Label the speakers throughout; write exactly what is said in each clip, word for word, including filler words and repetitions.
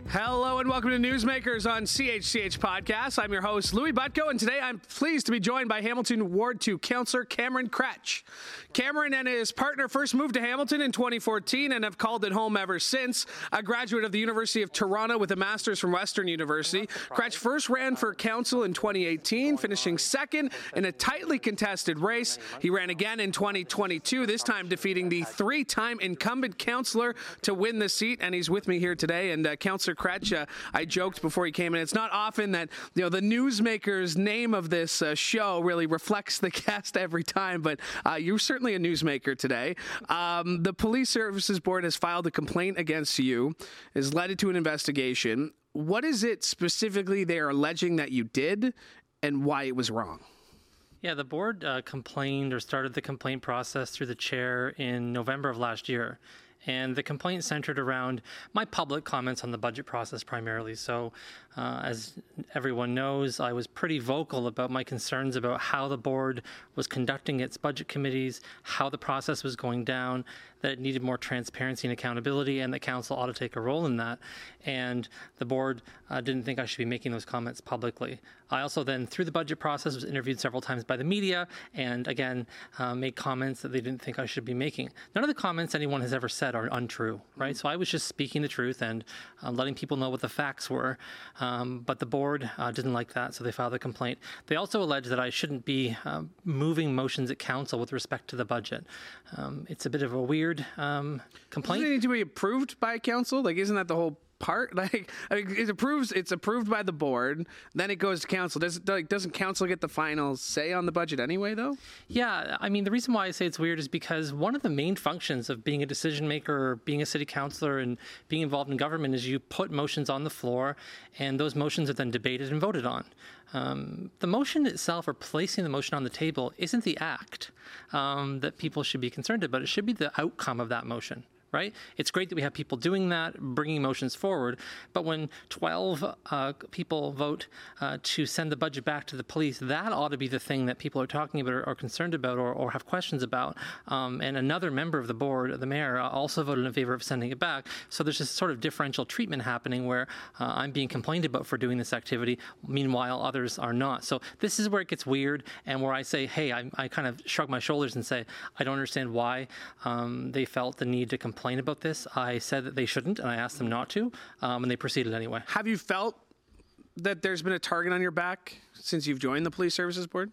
Speaker 1: Hello and welcome to Newsmakers on C H C H Podcast. I'm your host, Louis Butko, and today I'm pleased to be joined by Hamilton Ward two Councillor Cameron Kretsch. Cameron and his partner first moved to Hamilton in twenty fourteen and have called it home ever since. A graduate of the University of Toronto with a master's from Western University, Kretsch first ran for council in twenty eighteen, finishing second in a tightly contested race. He ran again in twenty twenty-two, this time defeating the three-time incumbent councillor to win the seat, and he's with me here today. And uh, Councillor Kretsch, uh, I joked before he came in, it's not often that, you know, the Newsmakers name of this uh, show really reflects the guest every time, but uh, you're certainly a newsmaker today. Um, the Police Services Board has filed a complaint against you, has led it to an investigation. What is it specifically they are alleging that you did and why it was wrong?
Speaker 2: Yeah, the board uh, complained or started the complaint process through the chair in November of last year. And the complaint centered around my public comments on the budget process primarily. So, uh, as everyone knows, I was pretty vocal about my concerns about how the board was conducting its budget committees, how the process was going down, that it needed more transparency and accountability, and that council ought to take a role in that. And the board uh, didn't think I should be making those comments publicly. I also then, through the budget process, was interviewed several times by the media, and again, uh, made comments that they didn't think I should be making. None of the comments anyone has ever said are untrue, right? So I was just speaking the truth and uh, letting people know what the facts were. Um, but the board uh, didn't like that, so they filed a complaint. They also alleged that I shouldn't be uh, moving motions at council with respect to the budget. Um, it's a bit of a weird um, complaint.
Speaker 1: Doesn't it need to be approved by council? Like, isn't that the whole part? Like, I mean, it approves, it's approved by the board, then it goes to council. Does like doesn't council get the final say on the budget anyway, though?
Speaker 2: Yeah, I mean, the reason why I say it's weird is because one of the main functions of being a decision maker, or being a city councillor, and being involved in government is you put motions on the floor, and those motions are then debated and voted on. Um, the motion itself, or placing the motion on the table, isn't the act um, that people should be concerned about. It should be the outcome of that motion. Right? It's great that we have people doing that, bringing motions forward, but when twelve uh, people vote uh, to send the budget back to the police, that ought to be the thing that people are talking about or are concerned about or, or have questions about. Um, and another member of the board, the mayor, also voted in favor of sending it back. So there's this sort of differential treatment happening where uh, I'm being complained about for doing this activity, meanwhile others are not. So this is where it gets weird, and where I say, hey, I, I kind of shrug my shoulders and say, I don't understand why um, they felt the need to complain complain about this. I said that they shouldn't, and I asked them not to, um, and they proceeded anyway.
Speaker 1: Have you felt that there's been a target on your back since you've joined the Police Services Board?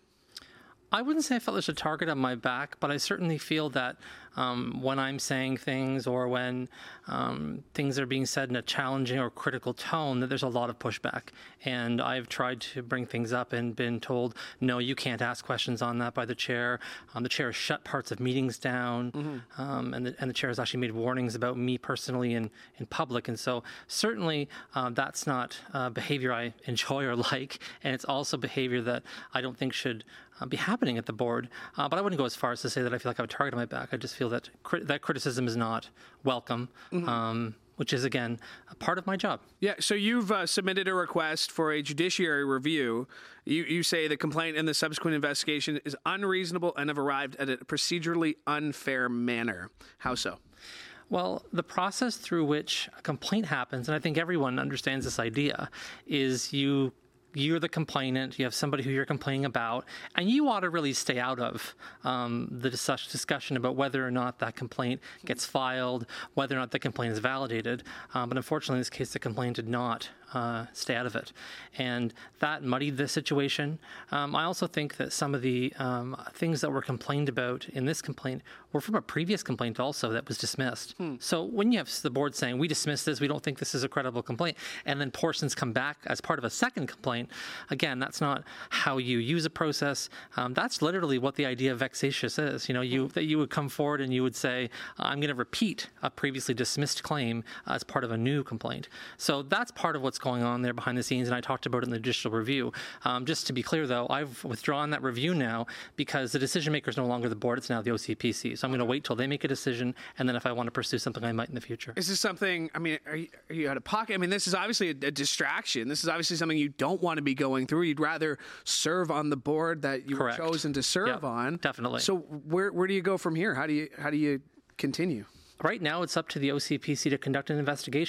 Speaker 2: I wouldn't say I felt there's a target on my back, but I certainly feel that um, when I'm saying things or when um, things are being said in a challenging or critical tone, that there's a lot of pushback. And I've tried to bring things up and been told, no, you can't ask questions on that by the chair. Um, the chair has shut parts of meetings down, mm-hmm. um, and, the, and the chair has actually made warnings about me personally in, in public. And so certainly uh, that's not uh, behavior I enjoy or like, and it's also behavior that I don't think should Uh, be happening at the board. Uh, but I wouldn't go as far as to say that I feel like I have a target on my back. I just feel that crit- that criticism is not welcome, mm-hmm. um, which is, again, a part of my job.
Speaker 1: Yeah, so you've uh, submitted a request for a judiciary review. You, you say the complaint and the subsequent investigation is unreasonable and have arrived at a procedurally unfair manner. How so?
Speaker 2: Well, the process through which a complaint happens, and I think everyone understands this idea, is you You're the complainant, you have somebody who you're complaining about, and you ought to really stay out of um, the dis- discussion about whether or not that complaint gets filed, whether or not the complaint is validated. Um, but unfortunately, in this case, the complaint did not uh, stay out of it. And that muddied the situation. Um, I also think that some of the um, things that were complained about in this complaint were from a previous complaint also that was dismissed. Hmm. So when you have the board saying, we dismiss this, we don't think this is a credible complaint, and then portions come back as part of a second complaint, again, that's not how you use a process. Um, that's literally what the idea of vexatious is. You know, you that you would come forward and you would say, I'm going to repeat a previously dismissed claim as part of a new complaint. So that's part of what's going on there behind the scenes, and I talked about it in the judicial review. Um, just to be clear, though, I've withdrawn that review now because the decision maker is no longer the board, it's now the O C P C. So I'm going to wait till they make a decision, and then if I want to pursue something, I might in the future.
Speaker 1: Is this something, I mean, are you, are you out of pocket? I mean, this is obviously a, a distraction. This is obviously something you don't want to be going through. You'd rather serve on the board that you
Speaker 2: Correct.
Speaker 1: were chosen to serve
Speaker 2: Yep,
Speaker 1: on.
Speaker 2: definitely.
Speaker 1: So where where do you go from here? How do you how do you continue?
Speaker 2: Right now, it's up to the O C P C to conduct an investigation.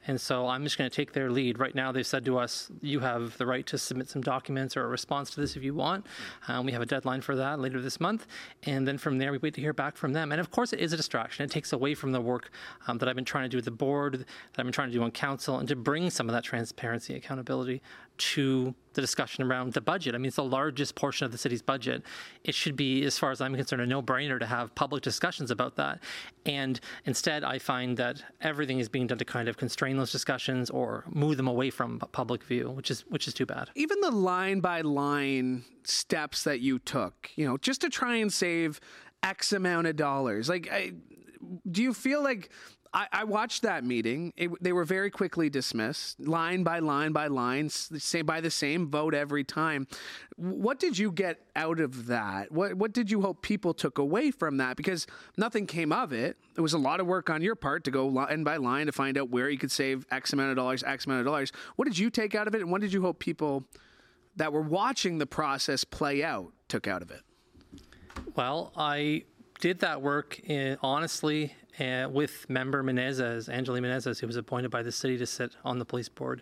Speaker 2: And so I'm just going to take their lead. Right now, they've said to us, you have the right to submit some documents or a response to this if you want. Um, we have a deadline for that later this month. And then from there, we wait to hear back from them. And of course, it is a distraction. It takes away from the work um, that I've been trying to do with the board, that I've been trying to do on council, and to bring some of that transparency, accountability to the discussion around the budget. I mean, it's the largest portion of the city's budget. It should be, as far as I'm concerned, a no-brainer to have public discussions about that. And instead, I find that everything is being done to kind of constrain those discussions or move them away from public view, which is which is too bad.
Speaker 1: Even the line-by-line steps that you took, you know, just to try and save X amount of dollars, like, I, do you feel like I, I watched that meeting. It, they were very quickly dismissed, line by line by line, say by the same vote every time. What did you get out of that? What what did you hope people took away from that? Because nothing came of it. It was a lot of work on your part to go line by line to find out where you could save X amount of dollars, X amount of dollars. What did you take out of it, and what did you hope people that were watching the process play out took out of it?
Speaker 2: Well, I did that work in, honestly uh, with member Menezes, Anjali Menezes, who was appointed by the city to sit on the police board,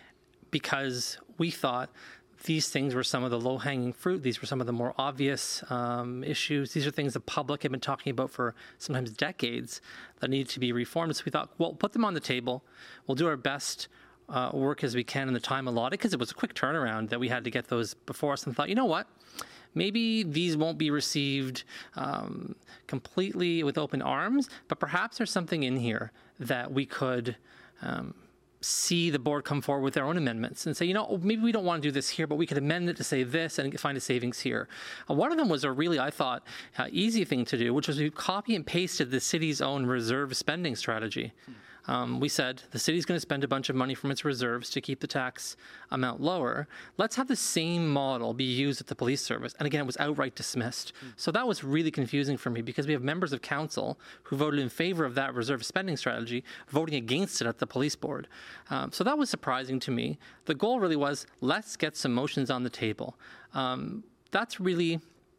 Speaker 2: because we thought these things were some of the low-hanging fruit. These were some of the more obvious um, issues. These are things the public had been talking about for sometimes decades that needed to be reformed. So we thought, well, put them on the table. We'll do our best uh, work as we can in the time allotted, because it was a quick turnaround that we had to get those before us, and thought, you know what? Maybe these won't be received um, completely with open arms, but perhaps there's something in here that we could um, see the board come forward with their own amendments and say, you know, maybe we don't want to do this here, but we could amend it to say this and find a savings here. Uh, one of them was a really, I thought, uh, easy thing to do, which was we copy and pasted the city's own reserve spending strategy. Hmm. Um, we said the city's going to spend a bunch of money from its reserves to keep the tax amount lower. Let's have the same model be used at the police service. And again, it was outright dismissed. Mm. So that was really confusing for me, because we have members of council who voted in favor of that reserve spending strategy, voting against it at the police board. Um, so that was surprising to me. The goal really was, let's get some motions on the table. Um, that's really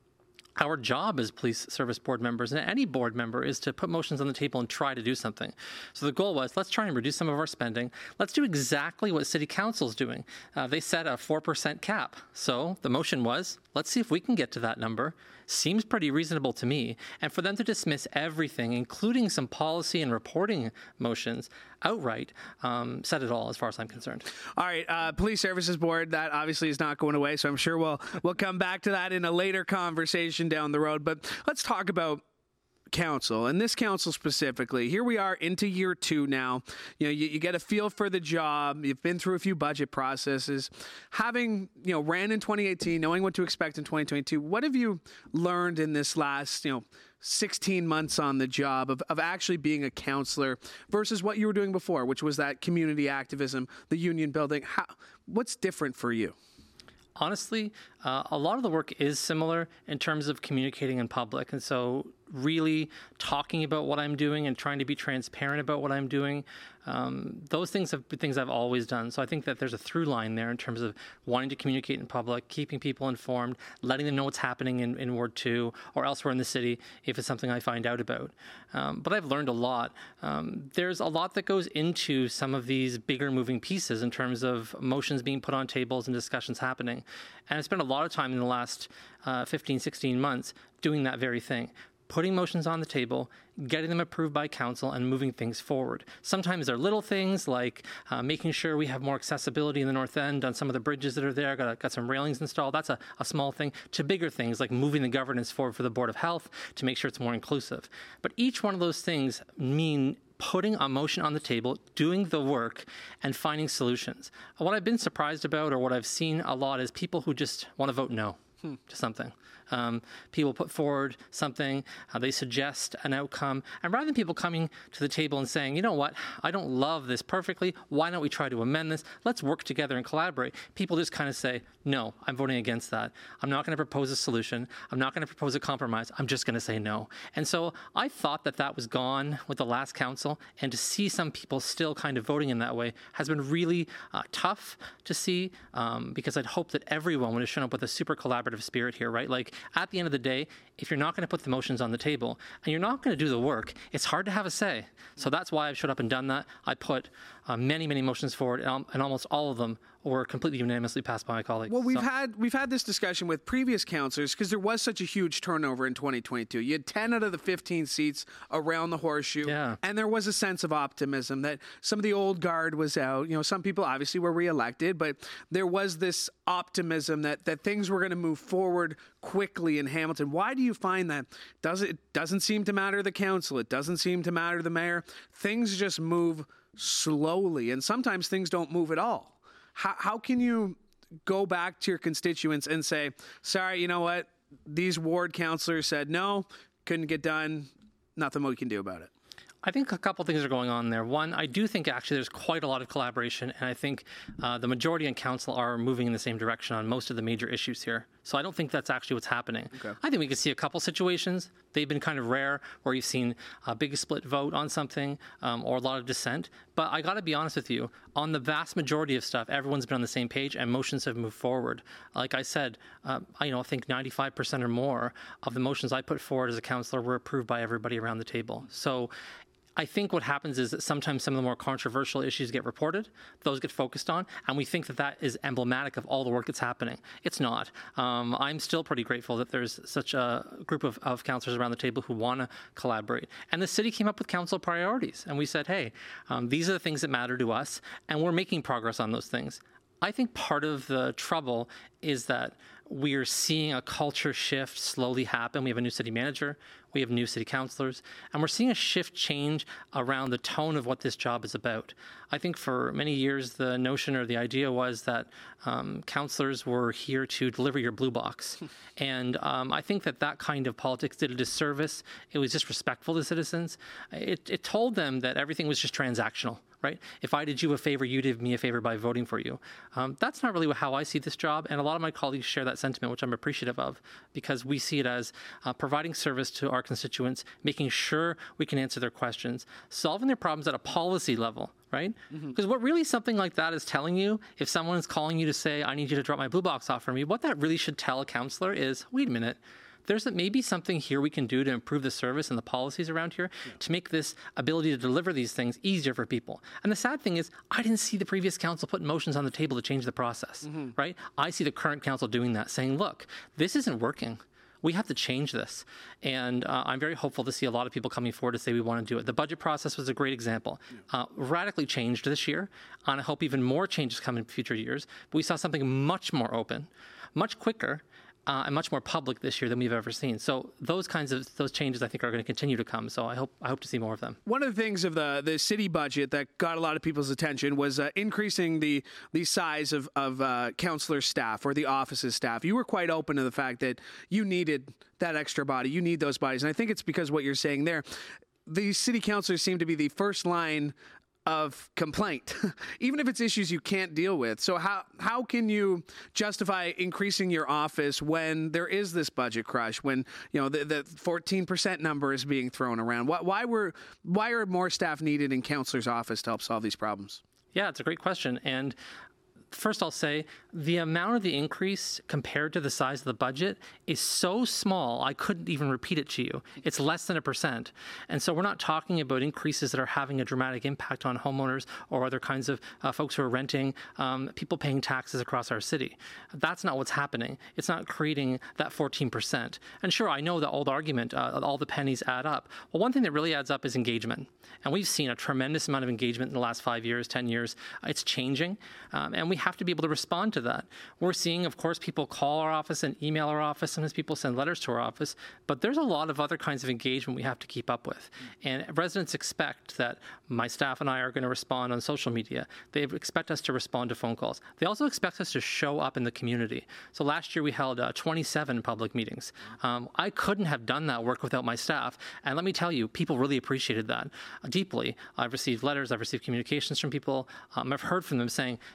Speaker 2: our job as police service board members, and any board member, is to put motions on the table and try to do something. So the goal was, let's try and reduce some of our spending. Let's do exactly what city council is doing. Uh, they set a four percent cap. So the motion was, let's see if we can get to that number. Seems pretty reasonable to me. And for them to dismiss everything, including some policy and reporting motions, outright, um, said it all as far as I'm concerned.
Speaker 1: All right, uh, Police Services Board, that obviously is not going away, so I'm sure we'll we'll come back to that in a later conversation down the road. But let's talk about council, and this council specifically. Here we are into year two now. You know, you, you get a feel for the job. You've been through a few budget processes. Having, you know, ran in twenty eighteen, knowing what to expect in twenty twenty-two, what have you learned in this last, you know, sixteen months on the job of, of actually being a counselor versus what you were doing before, which was that community activism, the union building? How, what's different for you?
Speaker 2: Honestly, uh, a lot of the work is similar in terms of communicating in public. And so really talking about what I'm doing and trying to be transparent about what I'm doing, um, those things have been things I've always done. So I think that there's a through line there in terms of wanting to communicate in public, keeping people informed, letting them know what's happening in, in Ward two or elsewhere in the city if it's something I find out about. Um, but I've learned a lot. Um, there's a lot that goes into some of these bigger moving pieces in terms of motions being put on tables and discussions happening. And I spent a lot of time in the last uh, fifteen, sixteen months doing that very thing. Putting motions on the table, getting them approved by council, and moving things forward. Sometimes they're little things like uh, making sure we have more accessibility in the North End on some of the bridges that are there, got, got some railings installed. That's a, a small thing, to bigger things like moving the governance forward for the Board of Health to make sure it's more inclusive. But each one of those things mean putting a motion on the table, doing the work, and finding solutions. What I've been surprised about, or what I've seen a lot, is people who just want to vote no hmm. to something. Um, people put forward something, uh, they suggest an outcome, and rather than people coming to the table and saying, you know what, I don't love this perfectly, why don't we try to amend this, let's work together and collaborate, people just kind of say, no, I'm voting against that. I'm not going to propose a solution. I'm not going to propose a compromise. I'm just going to say no. And so I thought that that was gone with the last council, and to see some people still kind of voting in that way has been really uh, tough to see, um, because I'd hoped that everyone would have shown up with a super collaborative spirit here, right? Like, at the end of the day, if you're not going to put the motions on the table and you're not going to do the work, it's hard to have a say. So that's why I've showed up and done that. I put uh, many, many motions forward, and, um, and almost all of them were completely unanimously passed by my colleagues.
Speaker 1: Well, we've
Speaker 2: so.
Speaker 1: had we've had this discussion with previous councillors because there was such a huge turnover in twenty twenty-two. You had ten out of the fifteen seats around the horseshoe,
Speaker 2: yeah.
Speaker 1: and there was a sense of optimism that some of the old guard was out. You know, some people obviously were reelected, but there was this optimism that that things were going to move forward quickly in Hamilton. Why do you find that? Does it, it doesn't seem to matter the council? It doesn't seem to matter the mayor. Things just move slowly, and sometimes things don't move at all. How, how can you go back to your constituents and say, sorry, you know what? These ward councillors said no, couldn't get done, nothing we can do about it.
Speaker 2: I think a couple things are going on there. One, I do think actually there's quite a lot of collaboration, and I think uh, the majority in council are moving in the same direction on most of the major issues here. So I don't think that's actually what's happening. Okay. I think we could see a couple situations. They've been kind of rare where you've seen a big split vote on something um, or a lot of dissent. But I got to be honest with you, on the vast majority of stuff, everyone's been on the same page and motions have moved forward. Like I said, uh, I you know I think ninety-five percent or more of the motions I put forward as a councillor were approved by everybody around the table. So I think what happens is that sometimes some of the more controversial issues get reported, those get focused on, and we think that that is emblematic of all the work that's happening. It's not. Um, I'm still pretty grateful that there's such a group of, of councillors around the table who want to collaborate. And the city came up with council priorities, and we said, hey, um, these are the things that matter to us, and we're making progress on those things. I think part of the trouble is that we are seeing a culture shift slowly happen. We have a new city manager, we have new city councillors, and we're seeing a shift change around the tone of what this job is about. I think for many years, the notion or the idea was that um, councillors were here to deliver your blue box. and um, I think that that kind of politics did a disservice. It was disrespectful to citizens. It, it told them that everything was just transactional. Right? If I did you a favor, you did me a favor by voting for you. Um, that's not really how I see this job, and a lot of my colleagues share that sentiment, which I'm appreciative of, because we see it as uh, providing service to our constituents, making sure we can answer their questions, solving their problems at a policy level, right? Because mm-hmm. what really something like that is telling you, if someone is calling you to say, I need you to drop my blue box off for me, what that really should tell a councillor is, wait a minute, there's maybe something here we can do to improve the service and the policies around here yeah. to make this ability to deliver these things easier for people. And the sad thing is, I didn't see the previous council put motions on the table to change the process, mm-hmm. right? I see the current council doing that, saying, look, this isn't working. We have to change this. And uh, I'm very hopeful to see a lot of people coming forward to say we want to do it. The budget process was a great example. Yeah. Uh, radically changed this year, and I hope even more changes come in future years. But we saw something much more open, much quicker, Uh, and much more public this year than we've ever seen. So those kinds of those changes, I think, are going to continue to come. So I hope I hope to see more of them.
Speaker 1: One of the things of the the city budget that got a lot of people's attention was uh, increasing the the size of of uh, councillor staff or the office's staff. You were quite open to the fact that you needed that extra body. You need those bodies, and I think it's because what you're saying there. The city councillors seem to be the first line of complaint, even if it's issues you can't deal with. So how how can you justify increasing your office when there is this budget crush, when you know the, the fourteen percent number is being thrown around? Why, why were why are more staff needed in councillor's office to help solve these problems?
Speaker 2: Yeah, it's a great question. And first, I'll say the amount of the increase compared to the size of the budget is so small, I couldn't even repeat it to you. It's less than a percent. And so we're not talking about increases that are having a dramatic impact on homeowners or other kinds of uh, folks who are renting, um, people paying taxes across our city. That's not what's happening. It's not creating that fourteen percent. And sure, I know the old argument, uh, all the pennies add up. Well, one thing that really adds up is engagement. And we've seen a tremendous amount of engagement in the last five years, ten years. It's changing. Um, and we have to be able to respond to that. We're seeing, of course, people call our office and email our office. Sometimes people send letters to our office. But there's a lot of other kinds of engagement we have to keep up with. And residents expect that my staff and I are going to respond on social media. They expect us to respond to phone calls. They also expect us to show up in the community. So last year we held uh, twenty-seven public meetings. Um, I couldn't have done that work without my staff. And let me tell you, people really appreciated that uh, deeply. I've received letters. I've received communications from people. Um, I've heard from them saying, you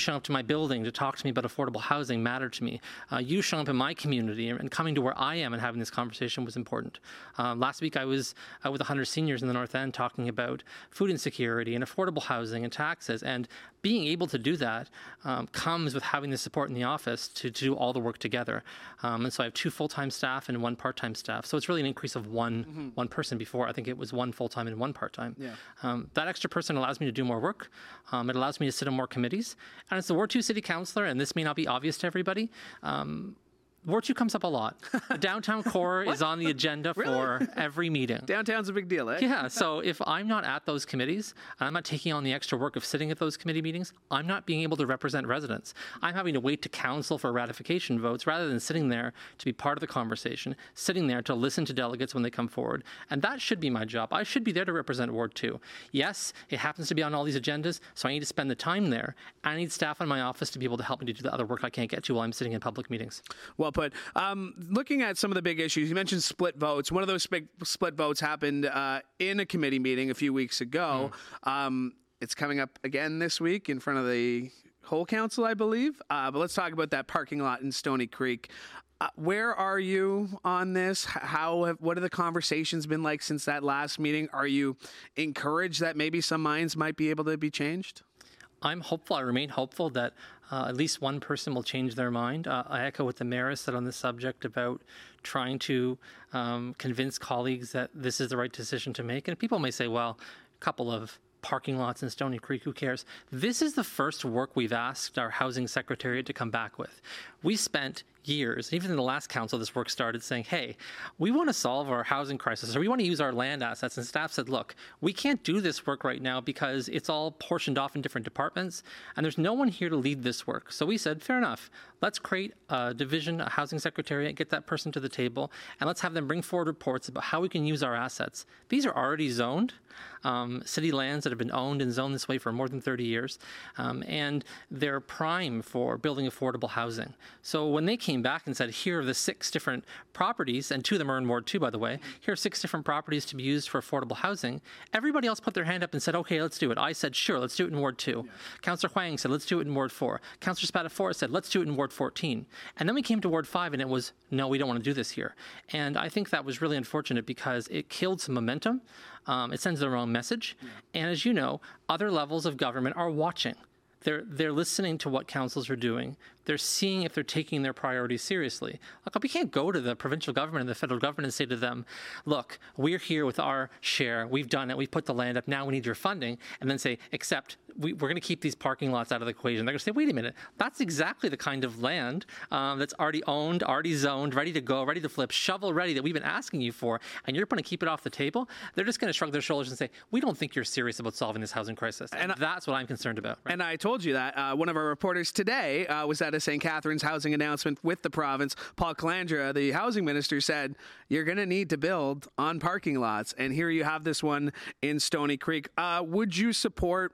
Speaker 2: showing up to my building to talk to me about affordable housing mattered to me. Uh, you showing up in my community and coming to where I am and having this conversation was important. Um, last week I was uh, with one hundred seniors in the North End talking about food insecurity and affordable housing and taxes. And being able to do that um, comes with having the support in the office to, to do all the work together. Um, and so I have two full-time staff and one part-time staff. So it's really an increase of one mm-hmm. one person. Before I think it was one full-time and one part-time. Yeah. Um, that extra person allows me to do more work. Um, it allows me to sit on more committees. And as the Ward two City Councillor, and this may not be obvious to everybody, um, Ward two comes up a lot. The downtown core is on the agenda
Speaker 1: really?
Speaker 2: for every meeting.
Speaker 1: Downtown's a big deal, eh?
Speaker 2: Yeah, so if I'm not at those committees, and I'm not taking on the extra work of sitting at those committee meetings, I'm not being able to represent residents. I'm having to wait to council for ratification votes rather than sitting there to be part of the conversation, sitting there to listen to delegates when they come forward. And that should be my job. I should be there to represent Ward two. Yes, it happens to be on all these agendas, so I need to spend the time there. I need staff in my office to be able to help me to do the other work I can't get to while I'm sitting in public meetings.
Speaker 1: Well put. Um, looking at some of the big issues, you mentioned split votes. One of those big split votes happened uh, in a committee meeting a few weeks ago. Mm. Um, it's coming up again this week in front of the whole council, I believe. Uh, but let's talk about that parking lot in Stoney Creek. Uh, where are you on this? How have, what have the conversations been like since that last meeting? Are you encouraged that maybe some minds might be able to be changed?
Speaker 2: I'm hopeful. I remain hopeful that uh, at least one person will change their mind. Uh, I echo what the mayor said on this subject about trying to um, convince colleagues that this is the right decision to make. And people may say, well, a couple of parking lots in Stoney Creek, who cares? This is the first work we've asked our housing secretariat to come back with. We spent years, even in the last council, this work started saying, hey, we want to solve our housing crisis, or we want to use our land assets. And staff said, look, we can't do this work right now because it's all portioned off in different departments, and there's no one here to lead this work. So we said, fair enough. Let's create a division, a housing secretariat, get that person to the table, and let's have them bring forward reports about how we can use our assets. These are already zoned, um, city lands that have been owned and zoned this way for more than thirty years, um, and they're prime for building affordable housing. So when they came back and said, here are the six different properties, and two of them are in Ward two, by the way, here are six different properties to be used for affordable housing, everybody else put their hand up and said, okay, let's do it. I said, sure, let's do it in Ward two. Yeah. Councillor Huang said, let's do it in Ward four. Councillor Spatafora said, let's do it in Ward fourteen. And then we came to Ward five, and it was, no, we don't want to do this here. And I think that was really unfortunate because it killed some momentum. Um, it sends the wrong message. Yeah. And as you know, other levels of government are watching. They're, they're listening to what councils are doing. They're seeing if they're taking their priorities seriously. Look, we can't go to the provincial government and the federal government and say to them, look, we're here with our share. We've done it. We've put the land up. Now we need your funding. And then say, except we, we're going to keep these parking lots out of the equation. They're going to say, wait a minute. That's exactly the kind of land um, that's already owned, already zoned, ready to go, ready to flip, shovel ready that we've been asking you for, and you're going to keep it off the table? They're just going to shrug their shoulders and say, we don't think you're serious about solving this housing crisis. And, and that's what I'm concerned about. Right?
Speaker 1: And I told you that. Uh, one of our reporters today uh, was at a Saint Catharines housing announcement with the province. Paul Calandra, the housing minister, said, you're going to need to build on parking lots. And here you have this one in Stoney Creek. Uh, would you support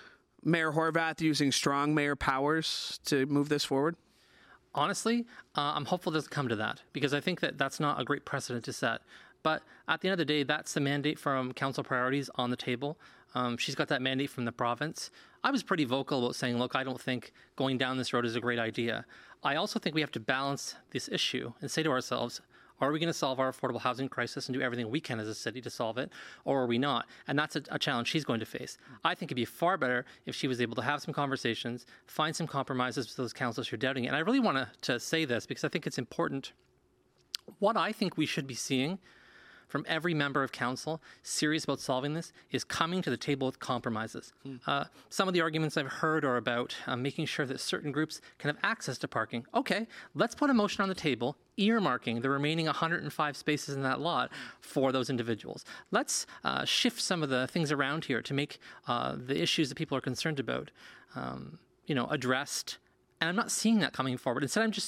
Speaker 1: Mayor Horwath using strong mayor powers to move this forward?
Speaker 2: Honestly, uh, I'm hopeful it doesn't come to that because I think that that's not a great precedent to set. But at the end of the day, that's the mandate from council priorities on the table. Um, she's got that mandate from the province. I was pretty vocal about saying, look, I don't think going down this road is a great idea. I also think we have to balance this issue and say to ourselves, are we going to solve our affordable housing crisis and do everything we can as a city to solve it, or are we not? And that's a, a challenge she's going to face. I think it'd be far better if she was able to have some conversations, find some compromises with those councillors who are doubting it. And I really want to, to say this because I think it's important. What I think we should be seeing from every member of council serious about solving this is coming to the table with compromises. Mm. Uh, some of the arguments I've heard are about uh, making sure that certain groups can have access to parking. Okay, let's put a motion on the table earmarking the remaining one hundred five spaces in that lot for those individuals. Let's uh, shift some of the things around here to make uh, the issues that people are concerned about, um, you know, addressed. And I'm not seeing that coming forward. Instead, I'm just seeing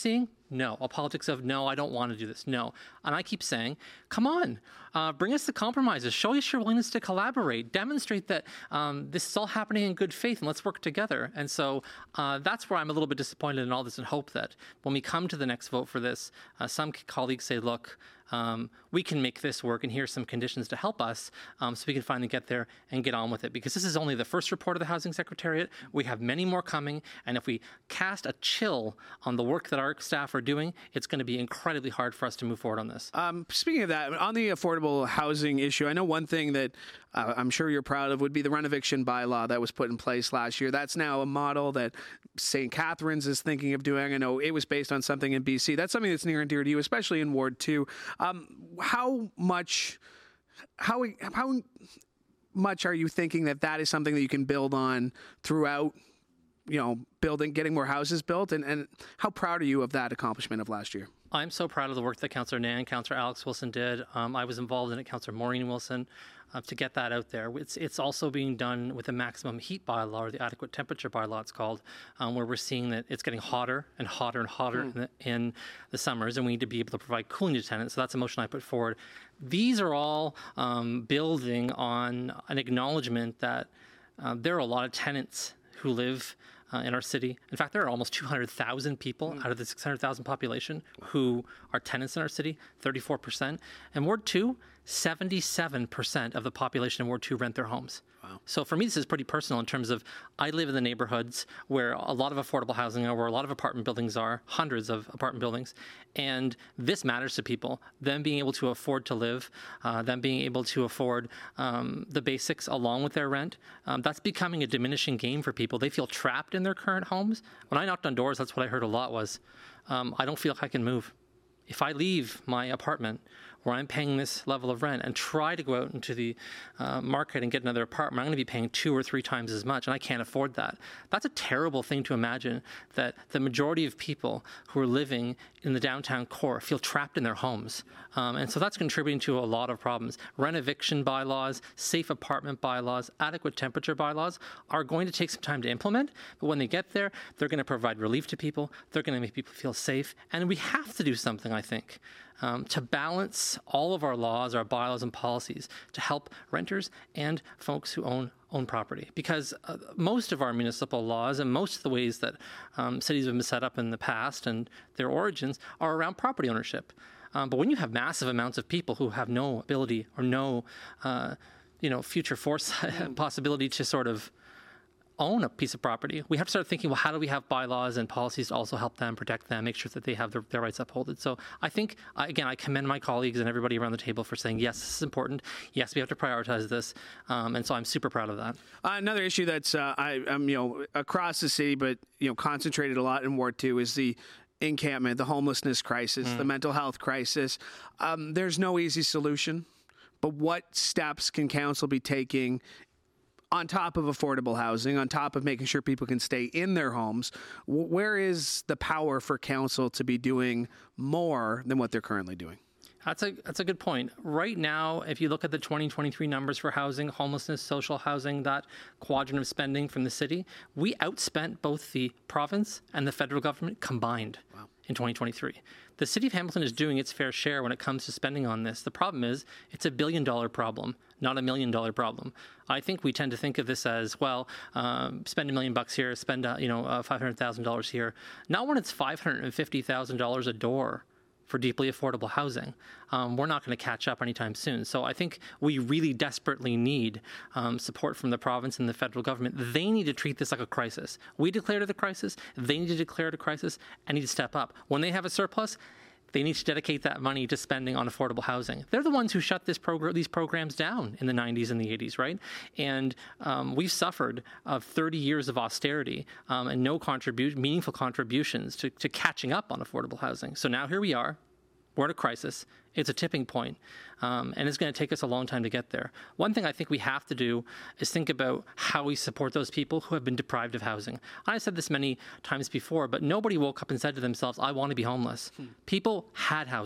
Speaker 2: No. A politics of, no, I don't want to do this. No. And I keep saying, come on, uh, bring us the compromises. Show us your willingness to collaborate. Demonstrate that um, this is all happening in good faith, and let's work together. And so uh, that's where I'm a little bit disappointed in all this, and hope that when we come to the next vote for this, uh, some colleagues say, look, Um, we can make this work, and here's some conditions to help us um, so we can finally get there and get on with it. Because this is only the first report of the Housing Secretariat. We have many more coming, and if we cast a chill on the work that our staff are doing, it's going to be incredibly hard for us to move forward on this.
Speaker 1: Um, speaking of that, on the affordable housing issue, I know one thing that uh, I'm sure you're proud of would be the rent-eviction bylaw that was put in place last year. That's now a model that Saint Catharines is thinking of doing. I know it was based on something in B C. That's something that's near and dear to you, especially in Ward two. Um, how much, how how much are you thinking that that is something that you can build on throughout, you know, building, getting more houses built, and, and how proud are you of that accomplishment of last year?
Speaker 2: I'm so proud of the work that Councillor Nan and Councillor Alex Wilson did. Um, I was involved in it, Councillor Maureen Wilson, uh, to get that out there. It's it's also being done with the maximum heat bylaw, or the adequate temperature bylaw it's called, um, where we're seeing that it's getting hotter and hotter and hotter mm. in, the, in the summers, and we need to be able to provide cooling to tenants. So that's a motion I put forward. These are all um, building on an acknowledgement that uh, there are a lot of tenants who live Uh, in our city. In fact, there are almost two hundred thousand people mm. out of the six hundred thousand population who are tenants in our city, thirty-four percent. And Ward two, seventy-seven percent of the population in Ward two rent their homes. Wow. So for me, this is pretty personal in terms of I live in the neighborhoods where a lot of affordable housing are, where a lot of apartment buildings are, hundreds of apartment buildings. And this matters to people, them being able to afford to live, uh, them being able to afford um, the basics along with their rent. Um, that's becoming a diminishing game for people. They feel trapped in their current homes. When I knocked on doors, that's what I heard a lot was, um, I don't feel like I can move. If I leave my apartment where I'm paying this level of rent and try to go out into the uh, market and get another apartment, I'm going to be paying two or three times as much, and I can't afford that. That's a terrible thing to imagine, that the majority of people who are living in the downtown core feel trapped in their homes. Um, and so that's contributing to a lot of problems. Rent eviction bylaws, safe apartment bylaws, adequate temperature bylaws are going to take some time to implement, but when they get there, they're going to provide relief to people, they're going to make people feel safe, and we have to do something, I think, Um, to balance all of our laws, our bylaws and policies to help renters and folks who own own property. Because uh, most of our municipal laws and most of the ways that um, cities have been set up in the past and their origins are around property ownership. Um, but when you have massive amounts of people who have no ability or no, uh, you know, future foresight possibility to sort of own a piece of property, we have to start thinking, well, how do we have bylaws and policies to also help them, protect them, make sure that they have their, their rights upholded? So I think, again, I commend my colleagues and everybody around the table for saying, yes, this is important. Yes, we have to prioritize this. Um, and so I'm super proud of that.
Speaker 1: Uh, another issue that's, uh, I, um, you know, across the city, but, you know, concentrated a lot in Ward two is the encampment, the homelessness crisis, mm. the mental health crisis. Um, there's no easy solution, but what steps can council be taking on top of affordable housing, on top of making sure people can stay in their homes? Where is the power for council to be doing more than what they're currently doing?
Speaker 2: That's a that's a good point. Right now, if you look at the twenty twenty-three numbers for housing, homelessness, social housing, that quadrant of spending from the city, we outspent both the province and the federal government combined wow. in twenty twenty-three. The city of Hamilton is doing its fair share when it comes to spending on this. The problem is it's a billion dollar problem, not a million dollar problem. I think we tend to think of this as, well, um, spend a million bucks here, spend uh, you know uh, five hundred thousand dollars here. Not when it's five hundred fifty thousand dollars a door for deeply affordable housing. Um, we're not going to catch up anytime soon. So I think we really desperately need um, support from the province and the federal government. They need to treat this like a crisis. We declared it a crisis. They need to declare it a crisis and need to step up. When they have a surplus, they need to dedicate that money to spending on affordable housing. They're the ones who shut this progr- these programs down in the nineties and the eighties, right? And um, we've suffered of thirty years of austerity um, and no contribu- meaningful contributions to, to catching up on affordable housing. So now here we are. We're in a crisis. It's a tipping point, um, and it's going to take us a long time to get there. One thing I think we have to do is think about how we support those people who have been deprived of housing. I've said this many times before, but nobody woke up and said to themselves, I want to be homeless. Hmm. People had housing.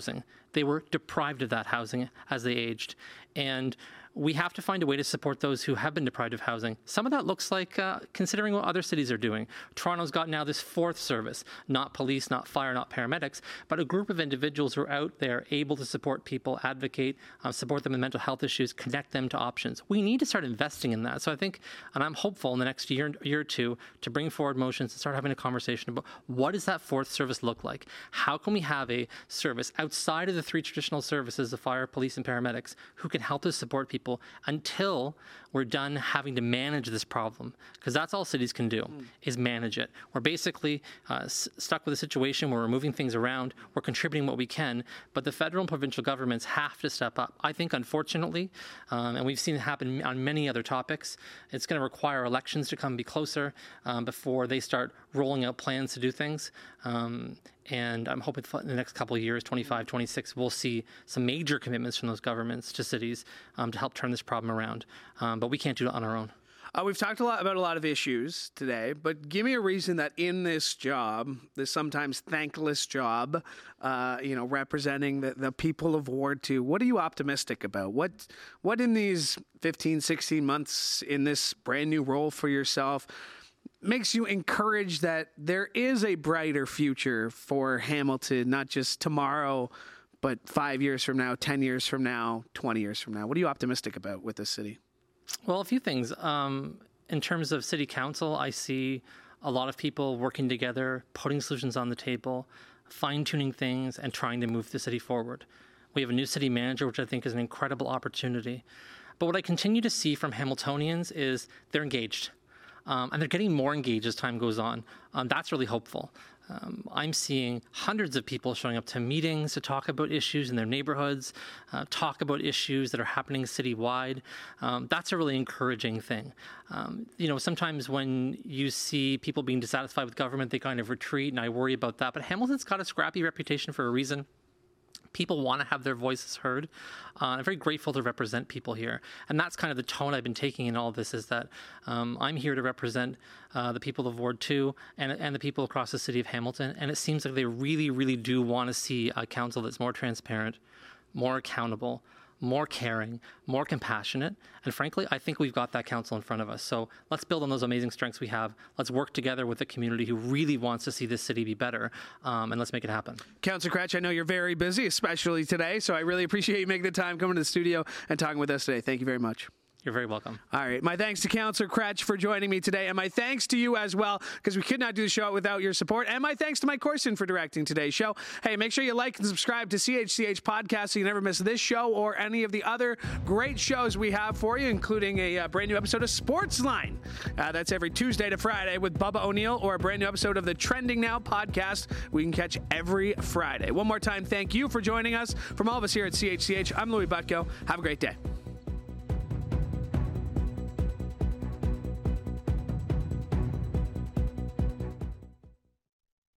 Speaker 2: They were deprived of that housing as they aged. And we have to find a way to support those who have been deprived of housing. Some of that looks like uh, considering what other cities are doing. Toronto's got now this fourth service, not police, not fire, not paramedics, but a group of individuals who are out there able to support people, advocate, uh, support them in mental health issues, connect them to options. We need to start investing in that. So I think, and I'm hopeful in the next year, year or two to bring forward motions and start having a conversation about what does that fourth service look like? How can we have a service outside of the three traditional services of fire, police, and paramedics who can help us support people until we're done having to manage this problem, because that's all cities can do, mm. is manage it. We're basically uh, s- stuck with a situation where we're moving things around, we're contributing what we can, but the federal and provincial governments have to step up. I think, unfortunately, um, and we've seen it happen on many other topics, it's going to require elections to come be closer um, before they start rolling out plans to do things. Um, And I'm hoping in the next couple of years, twenty-five, twenty-six, we'll see some major commitments from those governments to cities um, to help turn this problem around. Um, but we can't do it on our own.
Speaker 1: Uh, we've talked a lot about a lot of issues today, but give me a reason that in this job, this sometimes thankless job, uh, you know, representing the, the people of Ward two, what are you optimistic about? What, what in these fifteen, sixteen months in this brand new role for yourself makes you encouraged that there is a brighter future for Hamilton, not just tomorrow, but five years from now, ten years from now, twenty years from now? What are you optimistic about with this city?
Speaker 2: Well, a few things. Um, in terms of city council, I see a lot of people working together, putting solutions on the table, fine-tuning things, and trying to move the city forward. We have a new city manager, which I think is an incredible opportunity. But what I continue to see from Hamiltonians is they're engaged. Um, and they're getting more engaged as time goes on. Um, that's really hopeful. Um, I'm seeing hundreds of people showing up to meetings to talk about issues in their neighborhoods, uh, talk about issues that are happening citywide. Um, that's a really encouraging thing. Um, you know, sometimes when you see people being dissatisfied with government, they kind of retreat, and I worry about that. But Hamilton's got a scrappy reputation for a reason. People want to have their voices heard. Uh, I'm very grateful to represent people here. And that's kind of the tone I've been taking in all of this, is that um, I'm here to represent uh, the people of Ward two and, and the people across the city of Hamilton. And it seems like they really, really do want to see a council that's more transparent, more accountable, more caring, more compassionate. And frankly, I think we've got that council in front of us. So let's build on those amazing strengths we have. Let's work together with the community who really wants to see this city be better, um, and let's make it happen.
Speaker 1: Councillor Kretsch, I know you're very busy, especially today, so I really appreciate you making the time coming to the studio and talking with us today. Thank you very much.
Speaker 2: You're very welcome.
Speaker 1: All right. My thanks to Councillor Kretsch for joining me today, and my thanks to you as well, because we could not do the show without your support, and my thanks to Mike Corson for directing today's show. Hey, make sure you like and subscribe to C H C H Podcast so you never miss this show or any of the other great shows we have for you, including a uh, brand new episode of Sportsline. Uh, that's every Tuesday to Friday with Bubba O'Neill, or a brand new episode of the Trending Now podcast we can catch every Friday. One more time, thank you for joining us. From all of us here at C H C H, I'm Louis Butko. Have a great day.